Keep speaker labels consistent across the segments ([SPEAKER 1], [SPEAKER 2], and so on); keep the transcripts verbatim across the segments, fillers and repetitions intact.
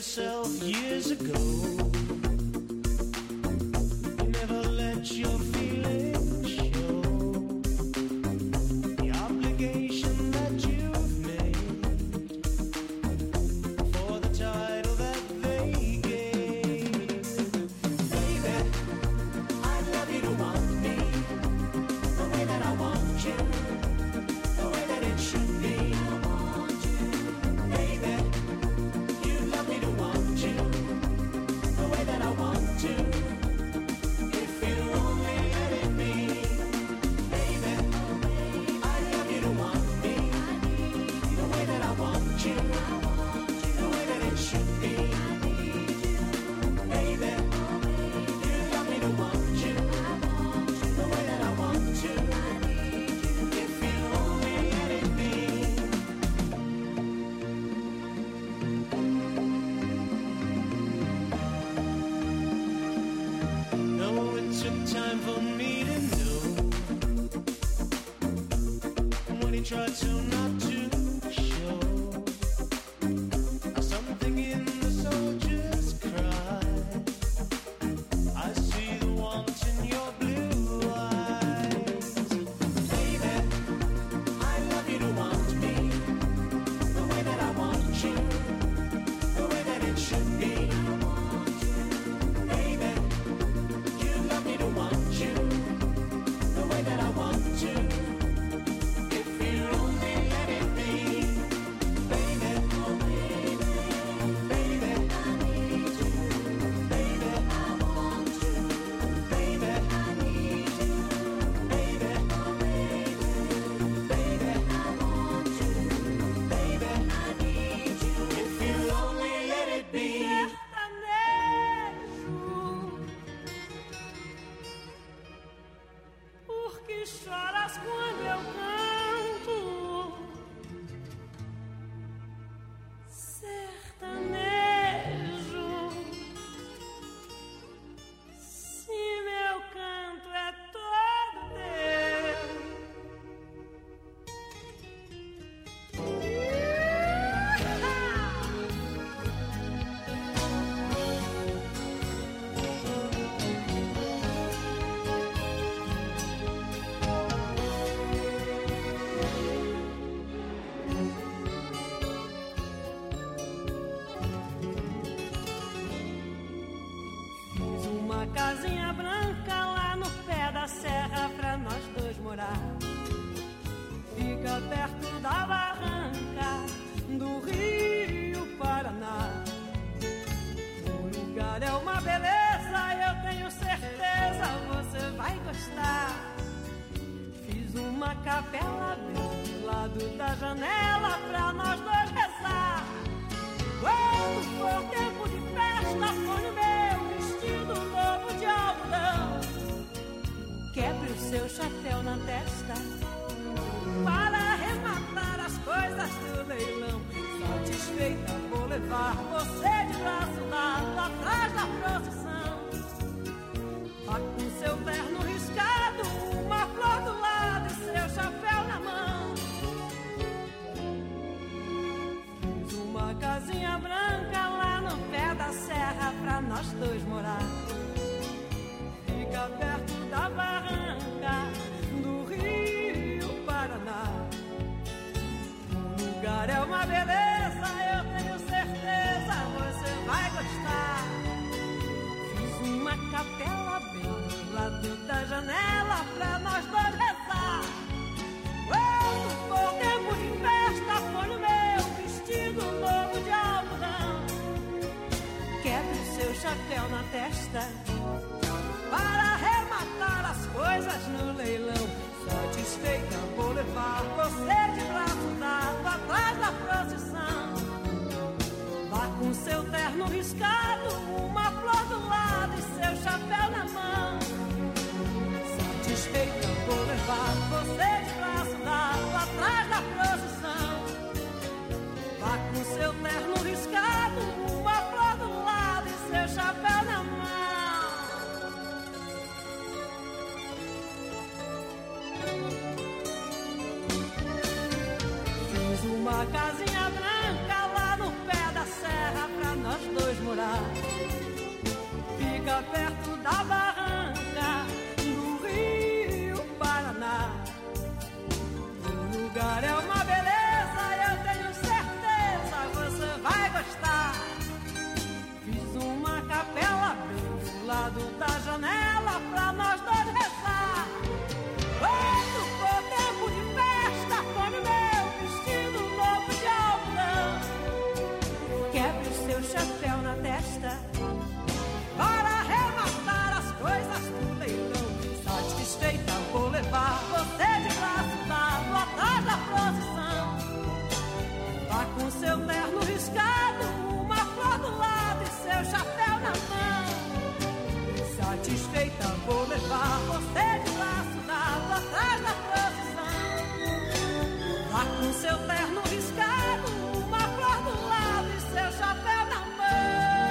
[SPEAKER 1] yourself years ago. You never let your feelings show the obligation that you've made for the title that they gave. Baby, I'd love you to want me the way that I want you, the way that it should be. Try to not to show something in the soldier's cry. I see the want in your blue eyes. Baby, I love you to want me the way that I want you, the way that it should be. Baby, you love me to want you the way that I want to.
[SPEAKER 2] Casinha branca lá no pé da serra pra nós dois morar. Fica perto da barranca do Rio Paraná. O lugar é uma beleza, eu tenho certeza você vai gostar. Fiz uma capela bem do lado da janela pra nós dois rezar. Quando for tempo de festa, põe o meu vestido novo de algodão. Quebre o seu chapéu na testa para arrematar as coisas do leilão. Satisfeita, vou levar você de braço dado atrás da procissão. Vá com seu terno riscado, uma flor do lado e seu chapéu na mão. Fiz uma casinha branca lá no pé da serra pra nós dois morar. Fica perto da barranca do Rio Paraná. O lugar é uma beleza, eu tenho certeza você vai gostar. Fiz uma capela bem do lado da janela pra nós dois rezar. Quando for tempo de festa, põe o meu vestido novo de algodão. Quebre o seu chapéu na testa para arrematar as coisas no leilão. Satisfeita, vou levar você de braço dado atrás da procissão. Vá com seu terno riscado, uma flor do lado e seu chapéu na mão. Satisfeita, vou levar você de braço dado atrás da procissão. Vá com seu terno riscado, uma flor do lado e seu chapéu na mão. Fiz uma casinha branca lá no pé da serra pra nós dois lado da janela pra nós dois rezar. Outro for tempo de festa, põe meu vestido novo de algodão. Quebre o seu chapéu na testa para arrematar as coisas do leilão. Satisfeita, vou levar você de braço dado atrás da procissão. Vá com seu terno riscado, uma flor do lado e seu chapéu na mão. Satisfeita, vou levar você de braço dado atrás da procissão. Vá com seu terno riscado, uma flor do lado e seu chapéu na mão.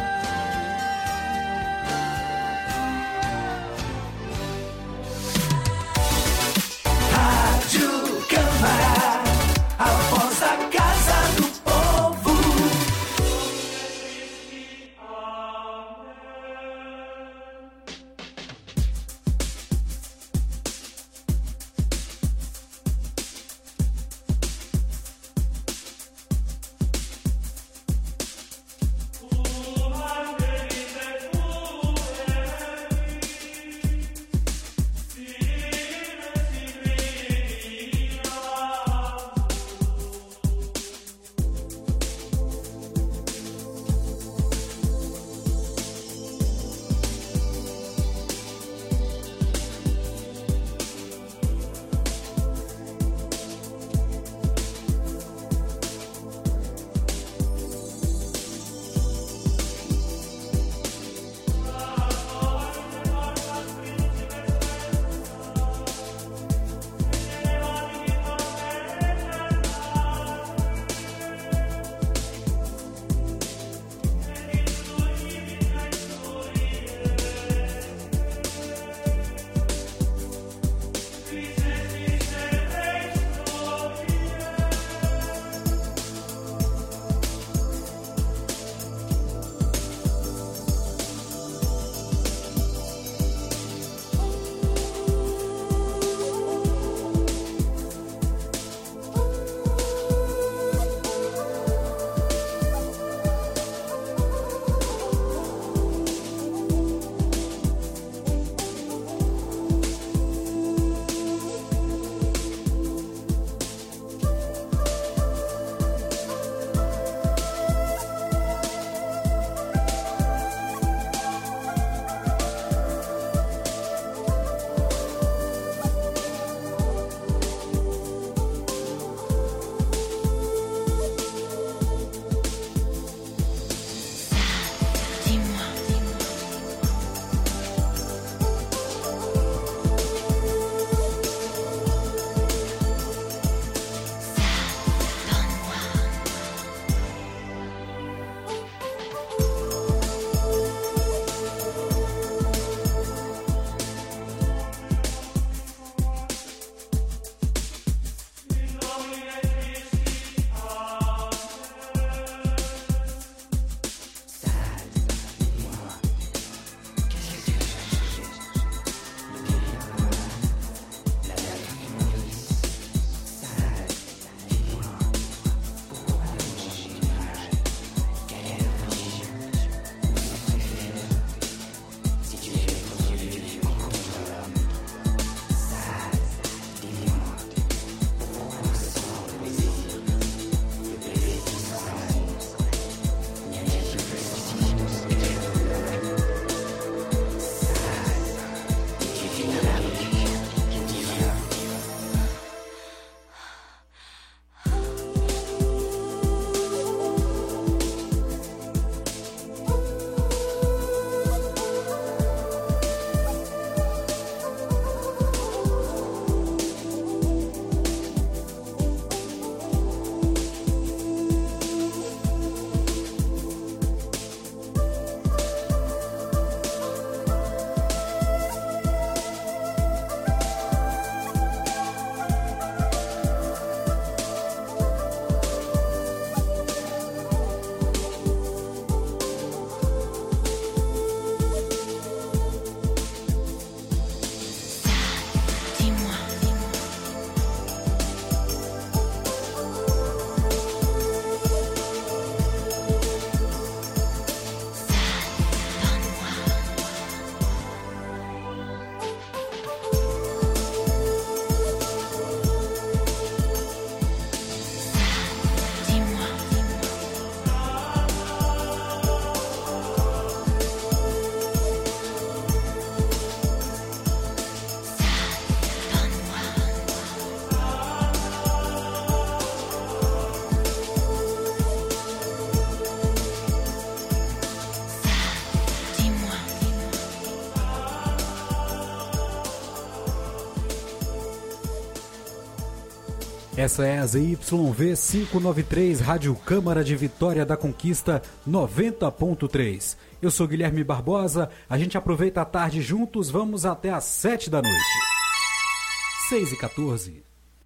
[SPEAKER 3] Essa é a Z Y V quinhentos e noventa e três, Rádio Câmara de Vitória da Conquista noventa ponto três. Eu sou Guilherme Barbosa, a gente aproveita a tarde juntos, vamos até às sete da noite. seis e quatorze.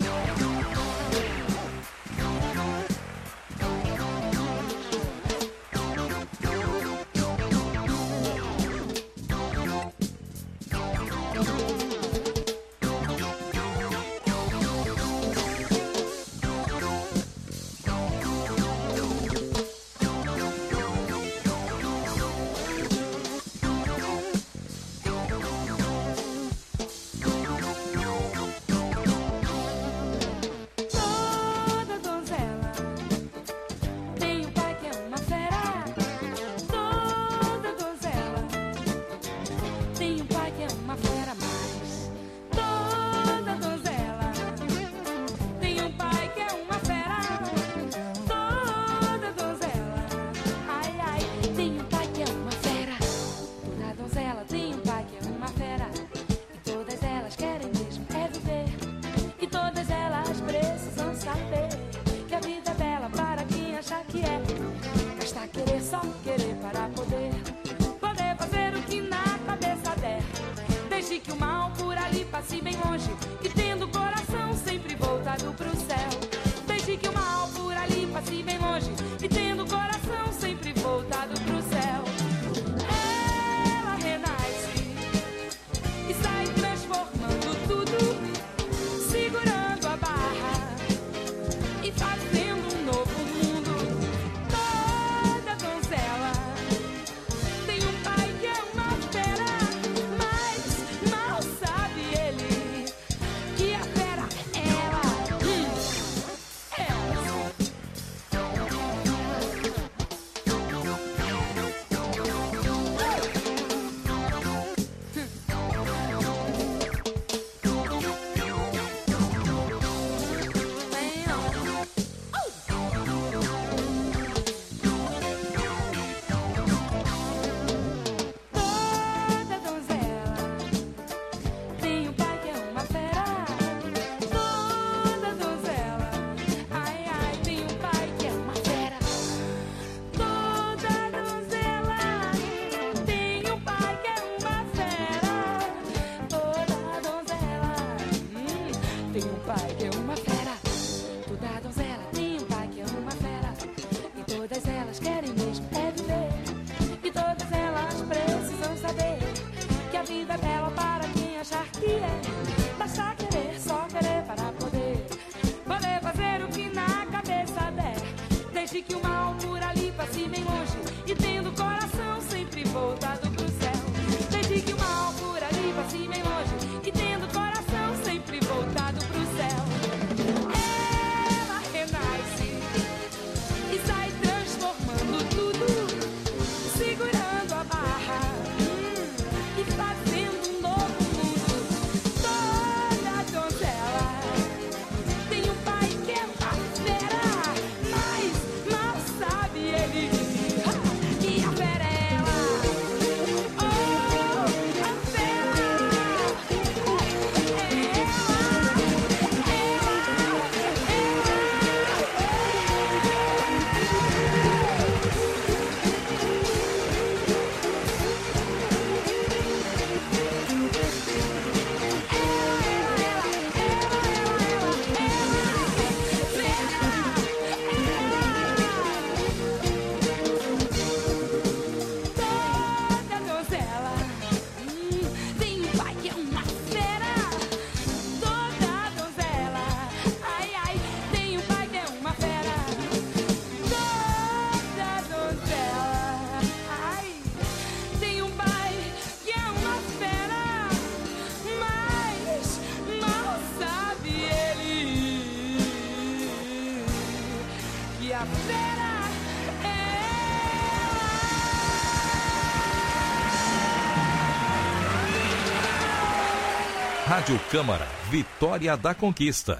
[SPEAKER 4] Rádio Câmara, Vitória da Conquista.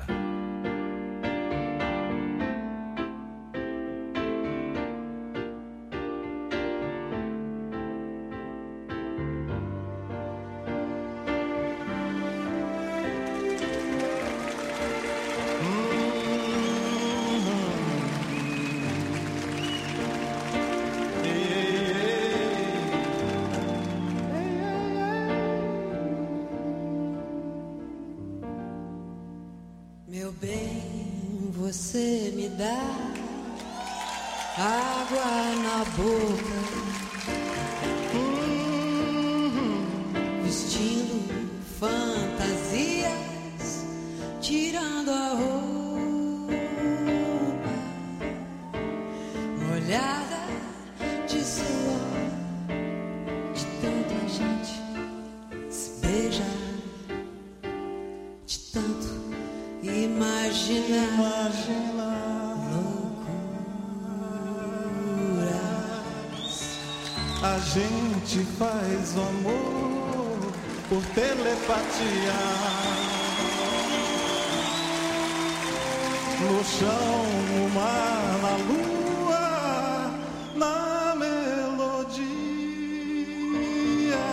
[SPEAKER 1] Hum.
[SPEAKER 5] você me dá água na boca, vestindo fantasias, tirando a roupa molhada de suor, de tanta gente se beijar, de tanto imaginar,
[SPEAKER 1] imaginar
[SPEAKER 5] loucuras.
[SPEAKER 1] A gente faz o amor por telepatia, no chão, no mar, na lua, na melodia.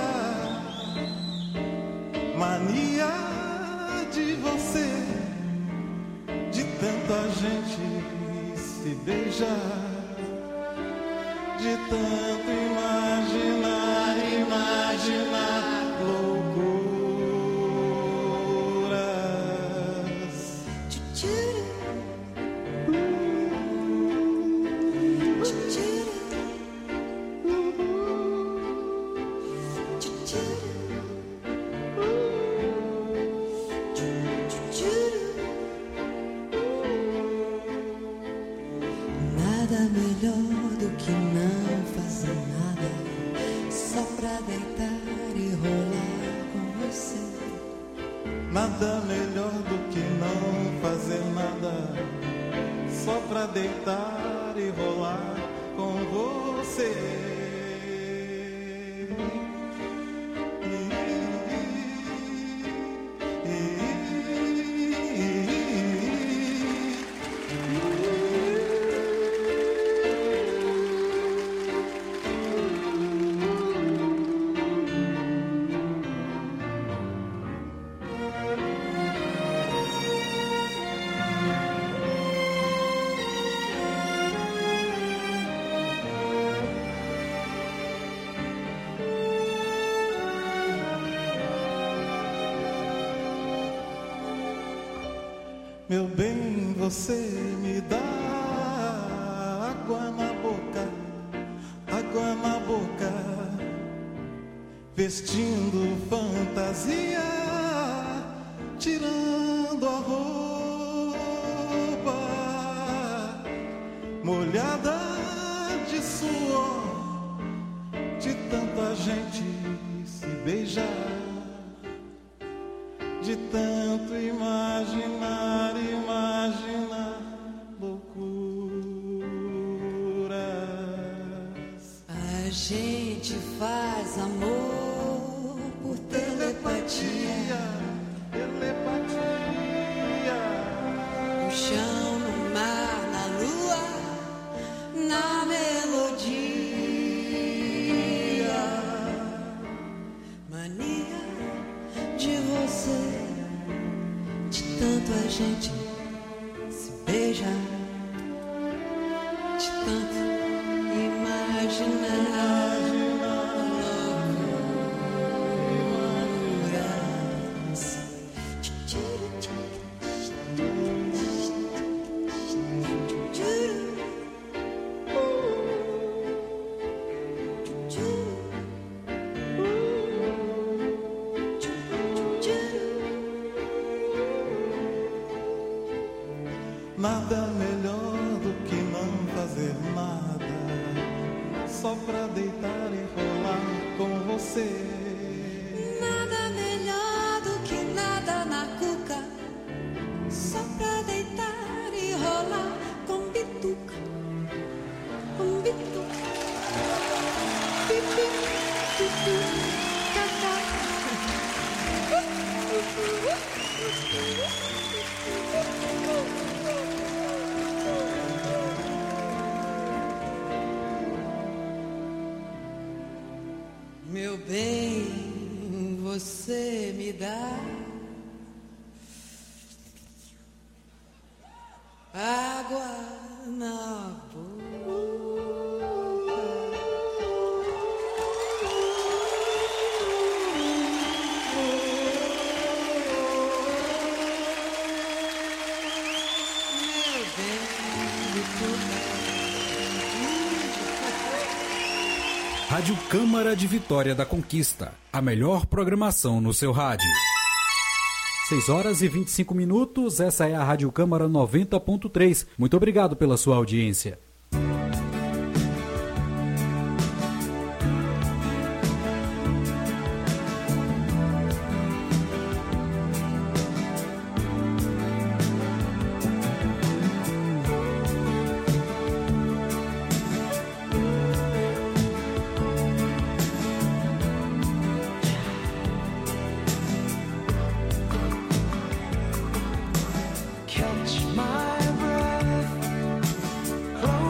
[SPEAKER 1] Mania de você, de tanta gente se beijar, de tanto imaginar, imaginar loucuras.
[SPEAKER 5] Tchutchuru. Tchutchuru. Tchutchuru. Tchutchuru. Nada melhor do que não fazer nada, só pra deitar e rolar com você.
[SPEAKER 1] Nada melhor do que não fazer nada, só pra deitar e rolar com você. Meu bem, você me dá água na boca, água na boca, vestindo fantasia, tirando a roupa molhada de suor, de tanta gente se beijar, de tanto imaginar, imaginar loucuras.
[SPEAKER 5] A gente faz amor por telepatia,
[SPEAKER 1] telepatia.
[SPEAKER 5] no chão, no mar, na lua, na melodia. Mania de você, de tanto a gente se beija, de tanto imaginar loucuras.
[SPEAKER 1] Nada melhor do que não fazer nada, só pra deitar e rolar com você.
[SPEAKER 5] Nada melhor do que nada na cuca, só pra deitar e rolar com bituca, com bituca. Pipi, pipi, cacá. Meu bem, você me dá água na boca. Meu
[SPEAKER 3] Rádio Câmara de Vitória da Conquista. A melhor programação no seu rádio. seis horas e vinte e cinco minutos, essa é a Rádio Câmara noventa ponto três. Muito obrigado pela sua audiência.
[SPEAKER 1] Catch my breath, close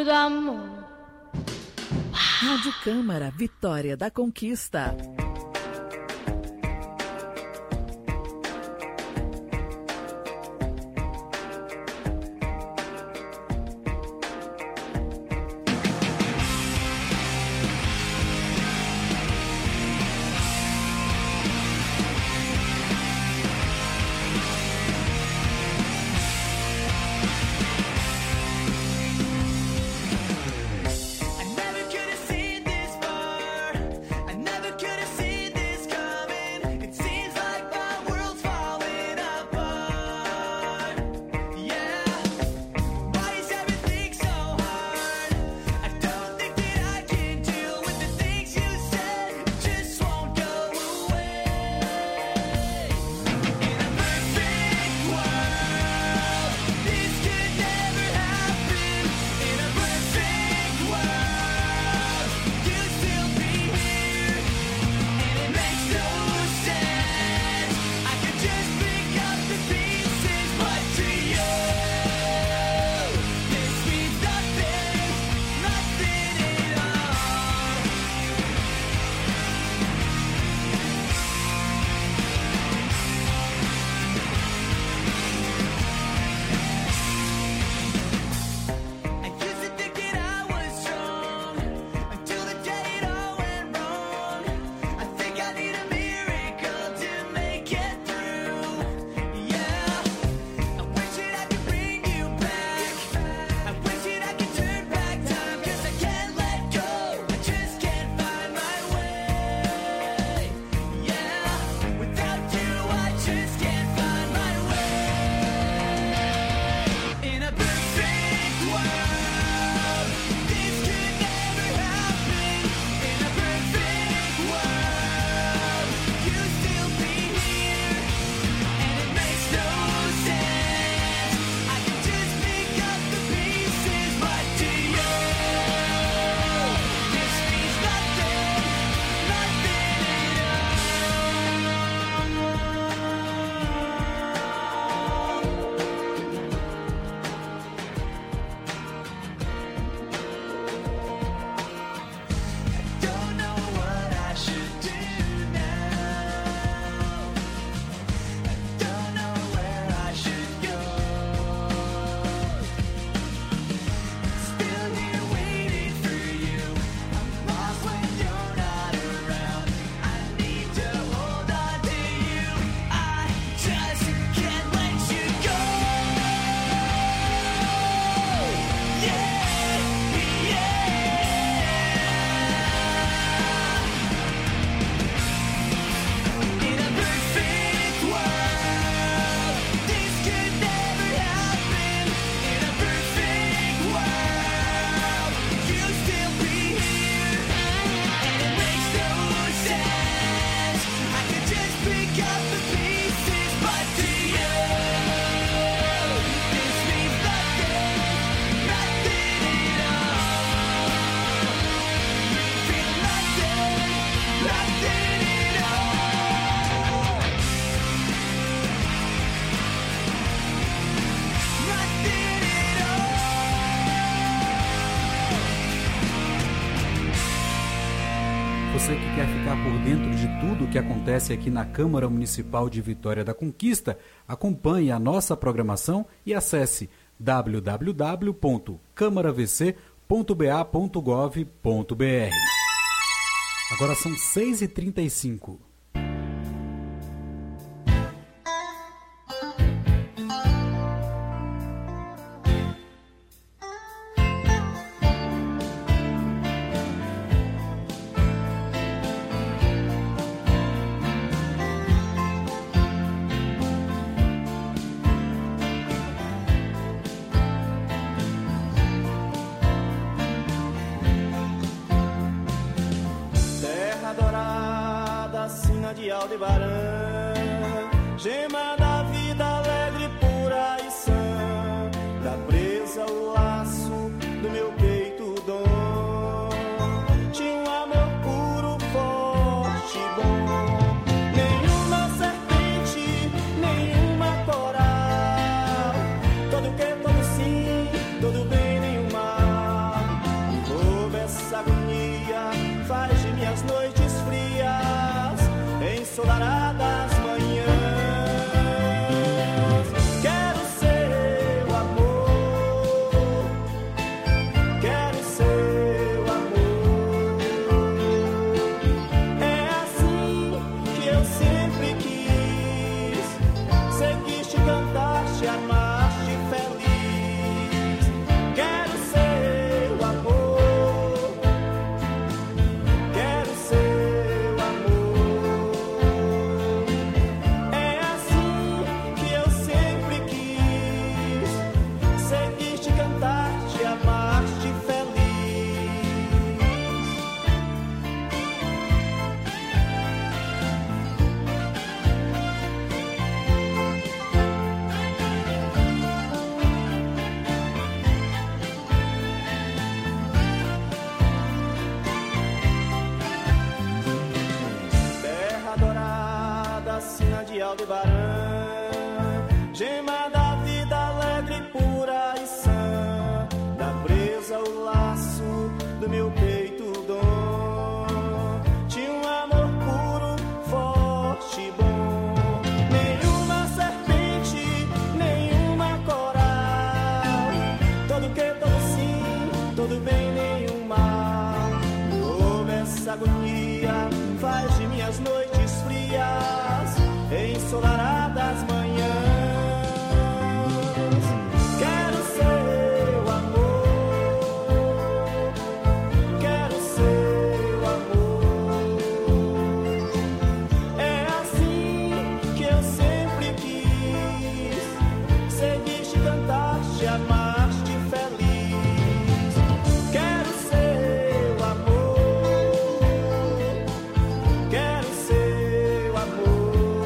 [SPEAKER 6] do amor.
[SPEAKER 7] Rádio Câmara, Vitória da Conquista.
[SPEAKER 3] Você que quer ficar por dentro de tudo o que acontece aqui na Câmara Municipal de Vitória da Conquista, acompanhe a nossa programação e acesse w w w ponto câmara v c ponto b a ponto gov ponto b r. Agora são seis e trinta e cinco.
[SPEAKER 1] de Aldebaran, gema da vida alegre, pura e sã, da presa o laço do meu peito dom, tinha um amor puro, forte e bom, nenhuma serpente, nenhuma coral, todo que, todo sim, todo bem, nenhum mal, Aldebaran, gema da vida alegre, pura e sã, da presa o laço do meu peito dom. Tinha um amor puro, forte e bom. Nenhuma serpente, nenhuma coral. Todo que, todo sim, todo bem, nenhum mal. Como essa agonia faz de minhas noites frias ensolaradas manhãs. Quero seu amor, quero seu amor. É assim que eu sempre quis, seguir-te, cantar-te, amar-te feliz. Quero seu amor, quero seu amor.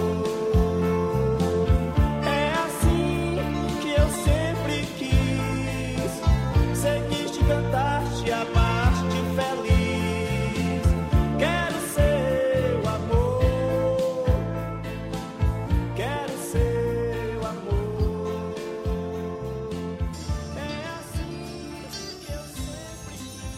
[SPEAKER 1] Cantar-te, amar-te feliz. Quero seu amor, quero seu amor. É assim que eu sempre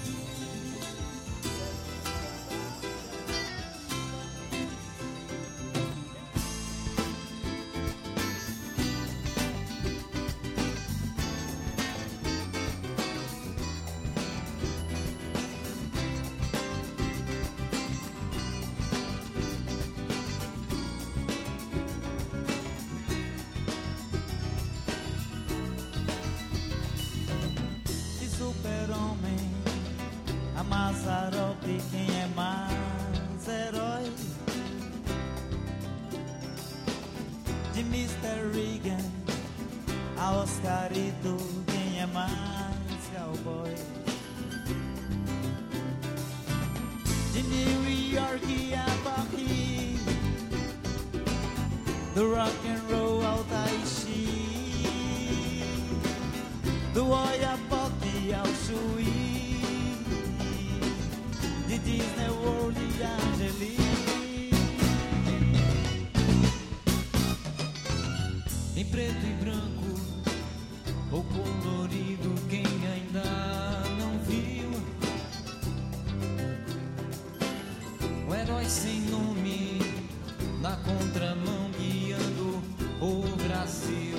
[SPEAKER 1] super-homem, a Mazzaropi, quem é mais herói? De mister Reagan a Oscarito, quem é mais cowboy? De New York a Paris, do rock and roll ao Tai Chi, do Oiapoque ao Chuí, de Disney World e Angeli. Em preto e branco ou colorido, quem ainda não viu? O herói sem nome na contramão guiando o Brasil.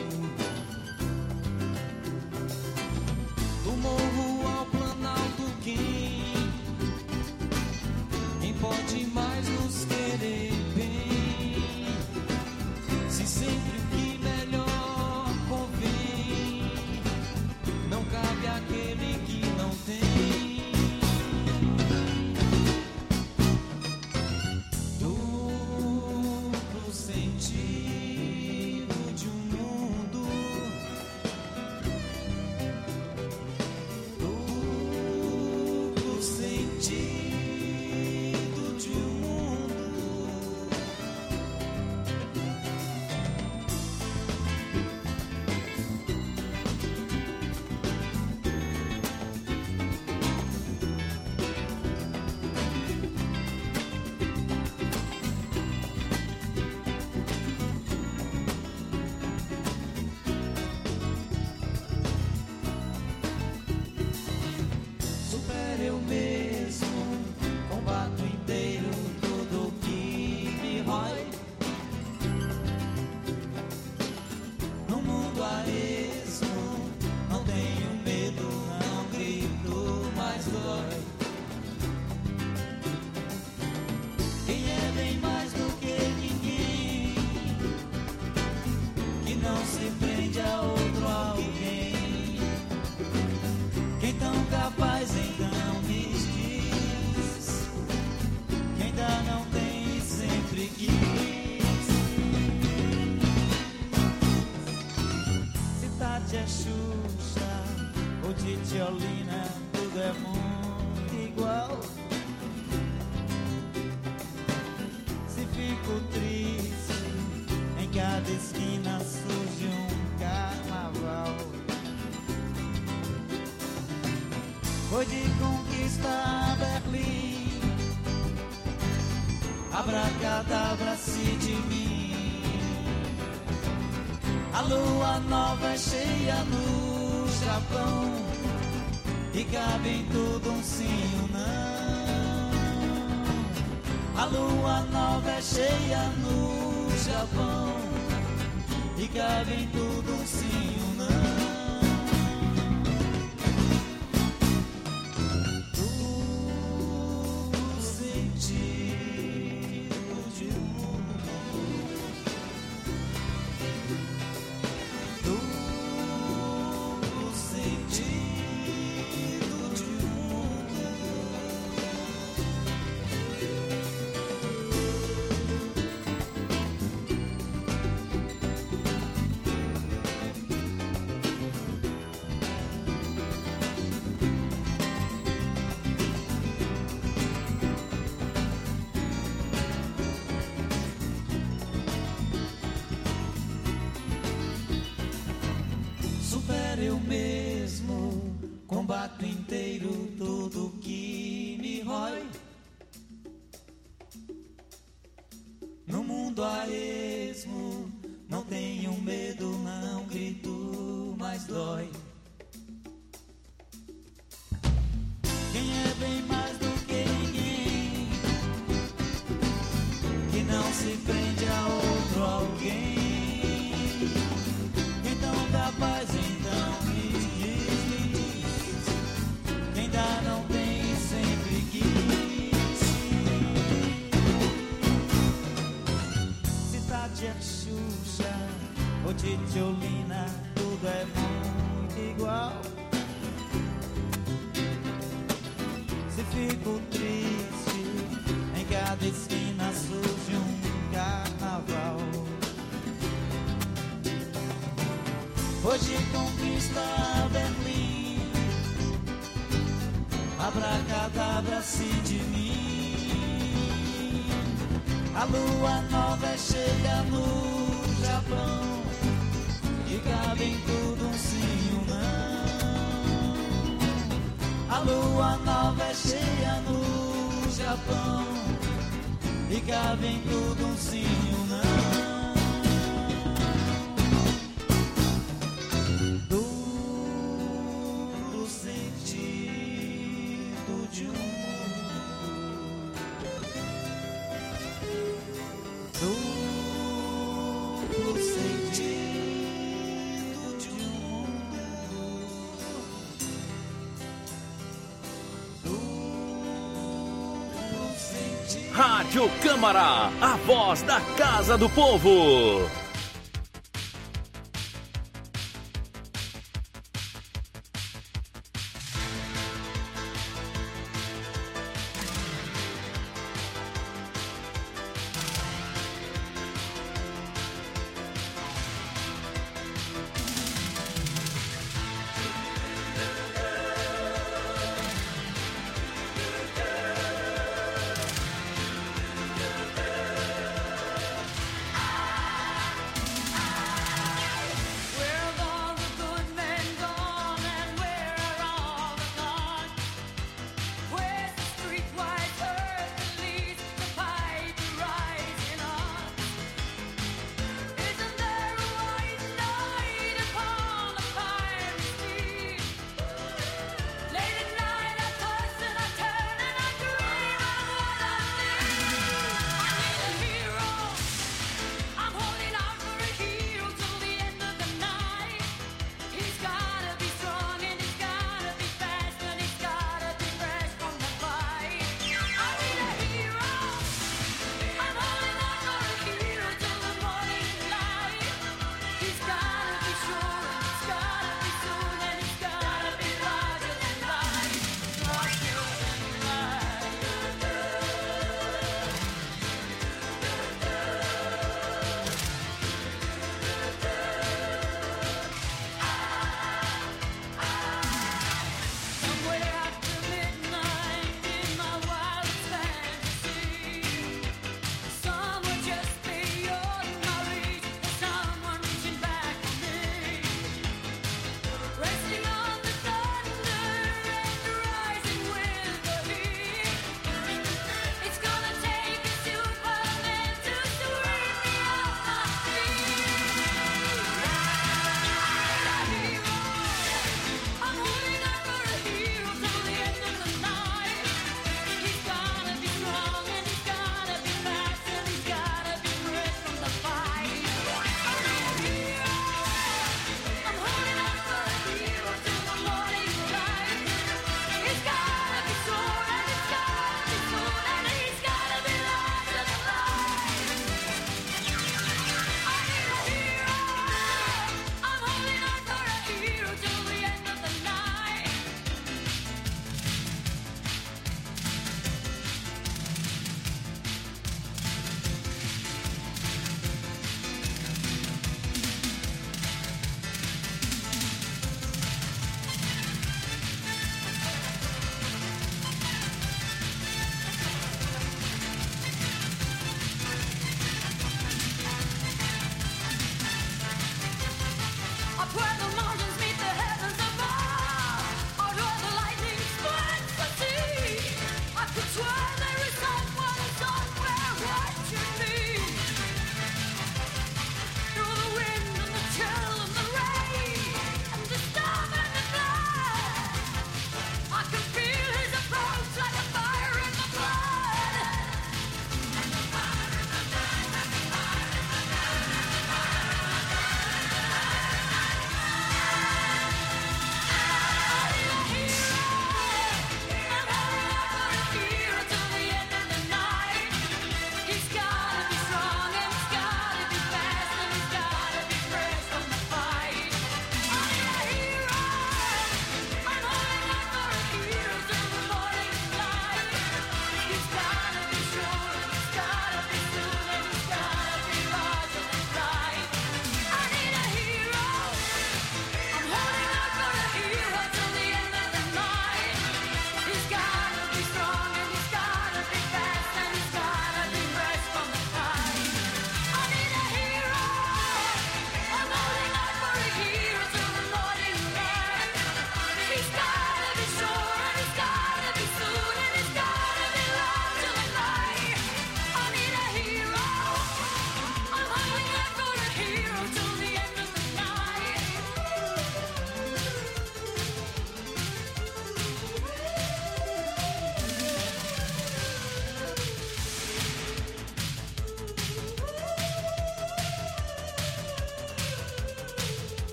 [SPEAKER 1] Do morro ao planalto, quem, quem pode mais nos querer bem? Se sempre o que melhor convém não cabe àquele que não tem. Duplo sentido de um mundo, duplo sentido de um mundo. Super eu mesmo, combato inteiro tudo que me rói. No mundo a esmo, não tenho medo, não grito, mas dói. Quem é bem mais do que ninguém, que não se prende a outro alguém. Quem tão capaz então me diz, quem ainda não tem e sempre quis. Se Tati é Xuxa ou Titiolina, tudo é muito igual. Se fico triste, em cada esquina surge um carnaval. Foi de Conquista a Berlim, abracadabra-se de mim. A lua nova é cheia no Japão e cabe em tudo um sim ou não. A lua nova é cheia no Japão e cabe em tudo um sim ou não. Eu mesmo combato inteiro tudo que me rói. No mundo a esmo, não tenho medo, não grito, mas dói. Quem é bem mais do que ninguém, que não se prende a outro alguém. Então capaz então me diz, me diz, quem dá não tem, sempre quis. Se Tati é Xuxa ou Titiolina, tudo é muito igual. Se fico triste, em cada esquina surge um carnaval. Hoje conquista Berlim, abracadabra-se de mim. A lua nova é cheia no Japão e cabe em tudo um sim ou não. A lua nova é cheia no Japão e cabe em tudo um sim ou não.
[SPEAKER 6] Rádio Câmara, a voz da Casa do Povo.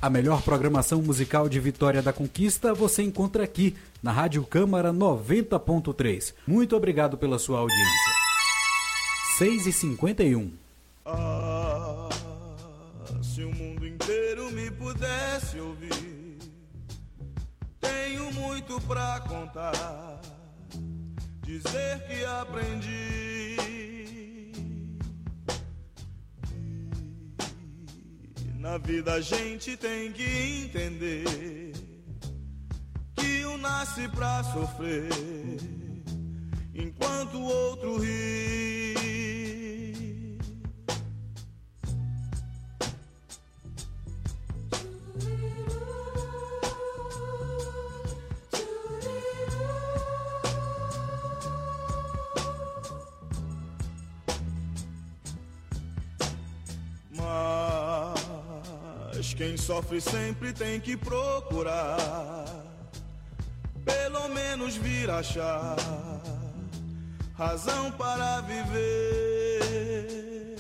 [SPEAKER 3] A melhor programação musical de Vitória da Conquista você encontra aqui na Rádio Câmara noventa ponto três. Muito obrigado pela sua audiência. seis e cinquenta e um.
[SPEAKER 1] Ah, se o mundo inteiro me pudesse ouvir, tenho muito pra contar, dizer que aprendi. Na vida a gente tem que entender que um nasce pra sofrer, enquanto o outro ri. Mas quem sofre sempre tem que procurar, pelo menos vir achar razão para viver.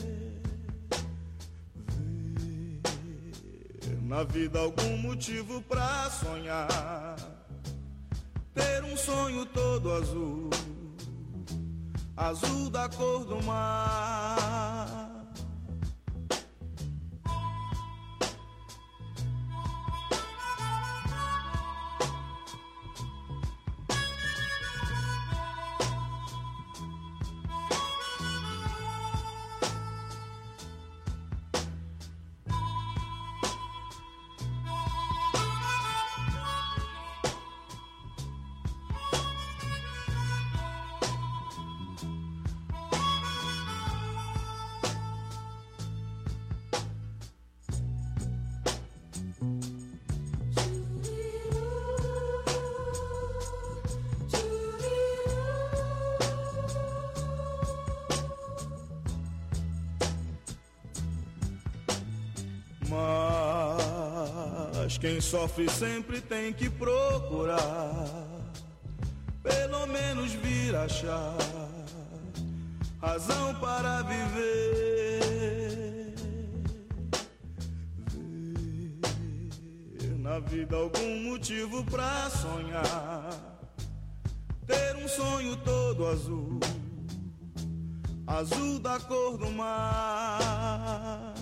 [SPEAKER 1] Ver na vida algum motivo pra sonhar, ter um sonho todo azul, azul da cor do mar. Mas quem sofre sempre tem que procurar, pelo menos vir achar razão para viver. Ver na vida algum motivo pra sonhar, ter um sonho todo azul, azul da cor do mar.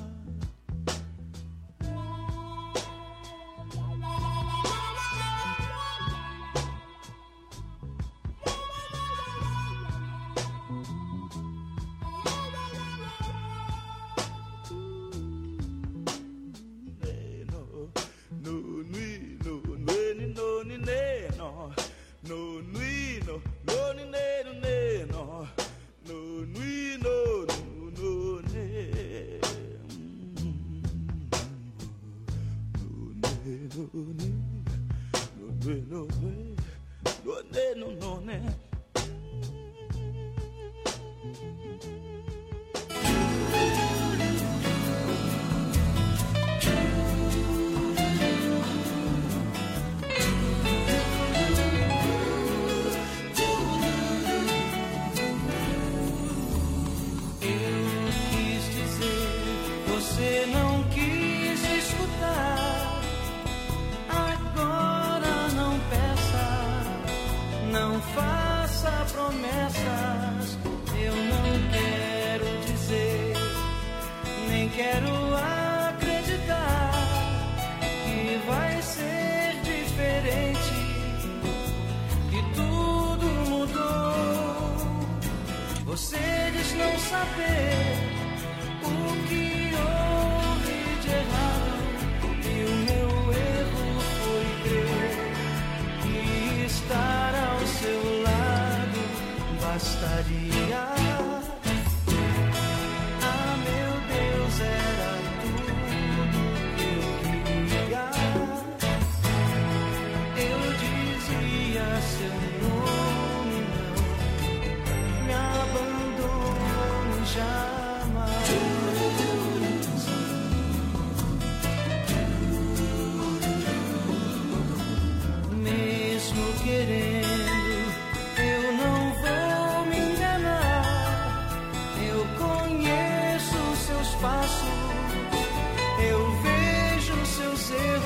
[SPEAKER 1] Eu vejo seus erros.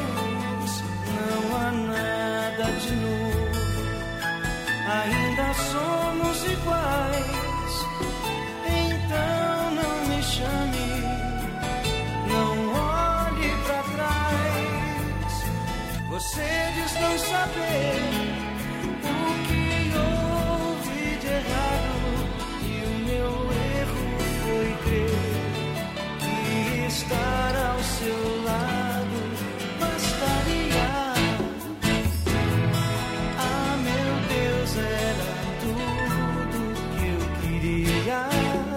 [SPEAKER 1] ainda somos iguais. Então não me chame, não olhe pra trás. Você diz não saber o que houve de errado, e o meu erro foi crer que estar ao seu lado bastaria. Ah, meu Deus, era tudo que eu queria.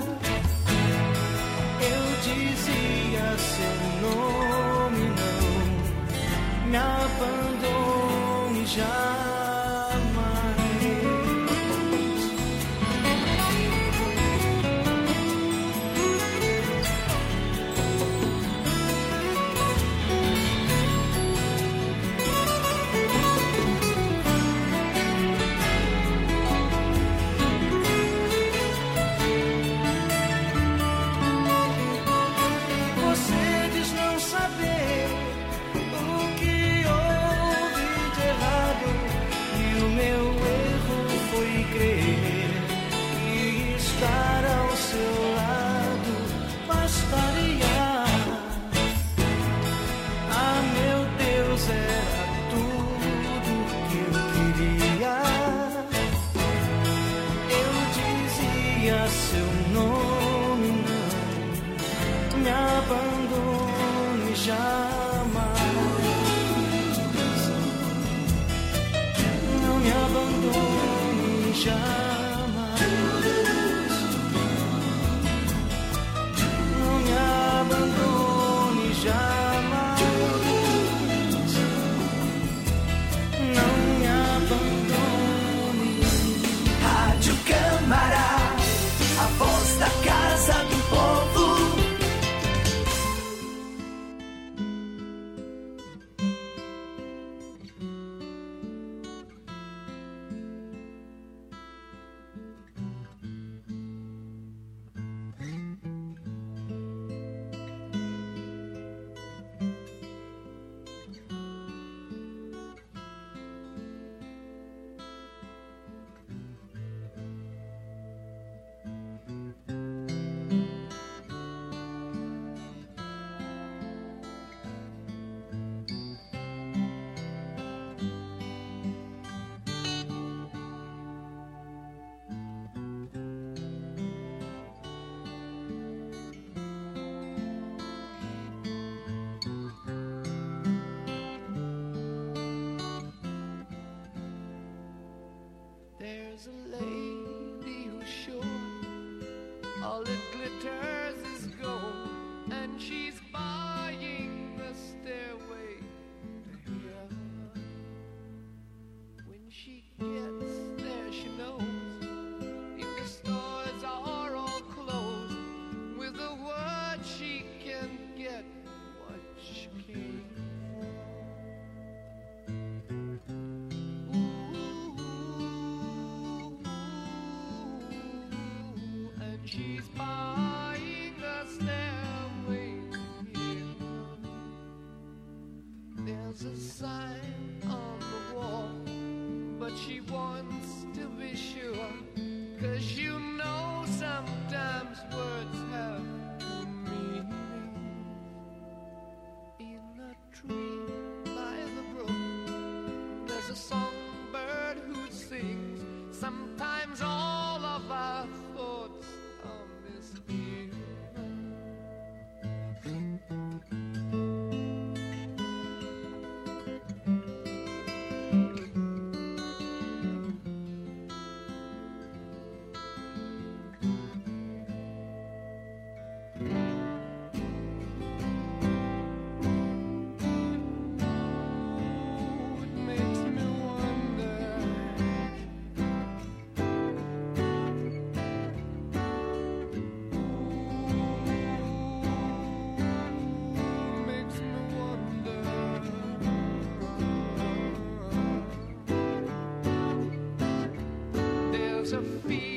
[SPEAKER 1] Eu dizia seu nome, não me abandone jamais. Você diz não saber o que houve de errado, e o meu erro foi crer que estar ao seu lado bastaria. Ah, meu Deus, era tudo que eu queria. Eu dizia seu nome, não me abandone jamais. Não me abandone jamais. Não me abandone jamais. Não me abandone. Rádio Câmara, a voz da Casa do Povo. There's a lady who's sure all that glitters is gold, and she's buying the stairway to heaven. When she gets there, she knows if the stores are all closed, with a word she can get what she came. She's buying a stairway here. There's a sign on the wall, but she wants to be sure, 'cause you know sometimes words have two meanings. In a tree by the brook, there's a songbird who sings. Sometimes all of our thoughts are misgiven. It makes me wonder. Makes me wonder. There's a feeling